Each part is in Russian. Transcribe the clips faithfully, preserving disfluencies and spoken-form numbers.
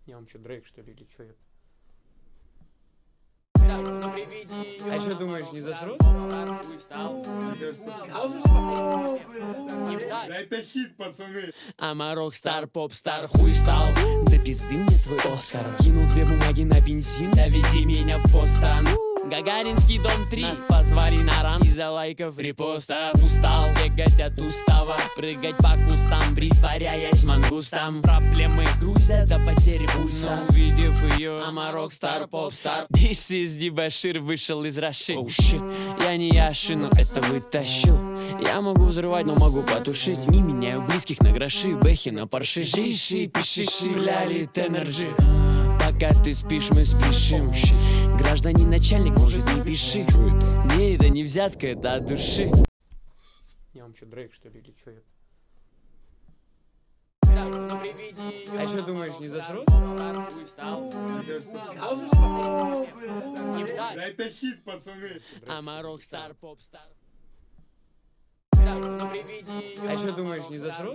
Я вам что, Дрейк, что ли, или что? Я... А что думаешь, не засрут? Да это хит, пацаны. Ама рок-стар, поп-стар, хуй стал. Да пизды мне твой Оскар. Кинул две бумаги на бензин, довези меня в Бостон. Гагаринский дом три. Нас позвали на рам из-за лайков, репостов. Устал бегать от устава, прыгать по кустам, притворяясь мангустом. Проблемы грузят до потери пульса. Но увидев ее, ама рок-стар, поп-стар. This is Дебашир вышел из Раши. Oh, shit. Я не Яши, но это вытащил. Я могу взрывать, но могу потушить. Не меняю близких на гроши, бэхи на парши. Жиши, пишиши, ляли, тенерджи. Пока ты спишь, мы спешим. Гражданин начальник, может, не пиши. Не, это не взятка, это от души. Я вам что, Дрейк, что ли, или что? Я... А что думаешь, не засрут? Да это хит, пацаны. Ама рок-стар, поп-стар. А что думаешь, не засрут?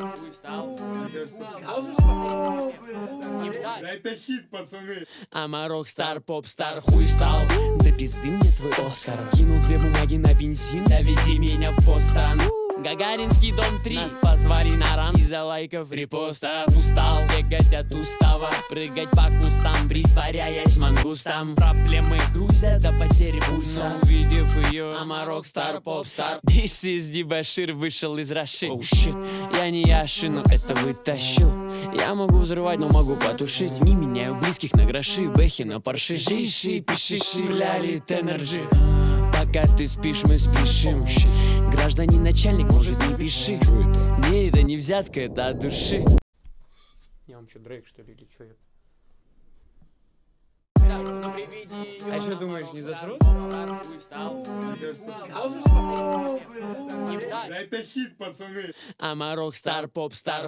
Да это хит, пацаны. Ама рок-стар, поп-стар, хуй стал. Да пизды мне твой Оскар. Кинул две бумаги на бензин, довези меня в Бостон. Гагаринский дом три. Нас позвали на рам из-за лайков, репостов. Устал бегать от устава, прыгать по кустам, притворяясь мангустом. Проблемы грузят до потери пульса. Но увидев ее, ама рок-стар, поп-стар. This is Дебашир вышел из Раши. Oh, shit. Я не Яши, но это вытащил. Я могу взрывать, но могу потушить. Не меняю близких на гроши, бэхи на парши. Жиши, пишиши, ляли, тенерджи. Пока ты спишь, мы спешим. Гражданин начальник, может, не пиши. Не, это не взятка, это от души. Я вам что, Дрейк, что ли, или что? Я... А что думаешь, не засрут? Да это хит, пацаны. Ама рок-стар, поп-стар.